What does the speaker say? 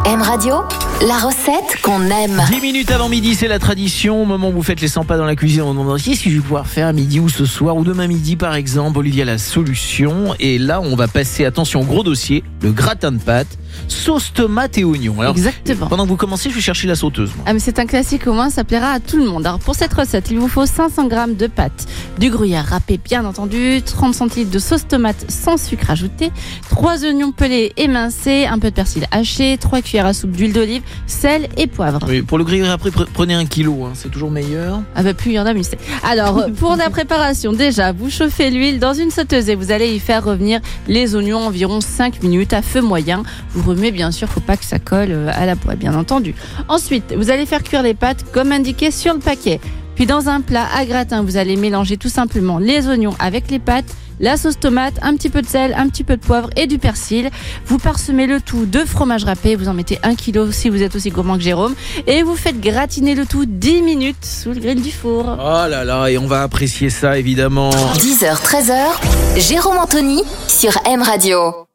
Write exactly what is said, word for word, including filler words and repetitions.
M Radio, la recette qu'on aime. dix minutes avant midi, c'est la tradition. Au moment où vous faites les cent pas dans la cuisine, on demande si je vais pouvoir faire à midi ou ce soir ou demain midi par exemple. Olivier a la solution. Et là, on va passer, attention, gros dossier, le gratin de pâtes, sauce tomate et oignon. Alors, exactement. Pendant que vous commencez, je vais chercher la sauteuse. Moi. Ah mais c'est un classique, au moins ça plaira à tout le monde. Alors pour cette recette, il vous faut cinq cents grammes de pâtes, du gruyère râpé bien entendu, trente centilitres de sauce tomate sans sucre ajouté, trois oignons pelés émincés, un peu de persil haché, trois cuillères à soupe d'huile d'olive, sel et poivre. Oui, pour le gruyère après, prenez un kilo, hein, c'est toujours meilleur. Ah bah plus il y en a, mieux c'est. Alors pour la préparation, déjà vous chauffez l'huile dans une sauteuse et vous allez y faire revenir les oignons environ cinq minutes à feu moyen. Vous remuez bien sûr, faut pas que ça colle à la poêle bien entendu. Ensuite, vous allez faire cuire les pâtes comme indiqué sur le paquet. Puis dans un plat à gratin, vous allez mélanger tout simplement les oignons avec les pâtes, la sauce tomate, un petit peu de sel, un petit peu de poivre et du persil. Vous parsemez le tout de fromage râpé, vous en mettez un kilo si vous êtes aussi gourmand que Jérôme, et vous faites gratiner le tout dix minutes sous le grill du four. Oh là là, et on va apprécier ça évidemment. dix heures treize heures, Jérôme Anthony sur M Radio.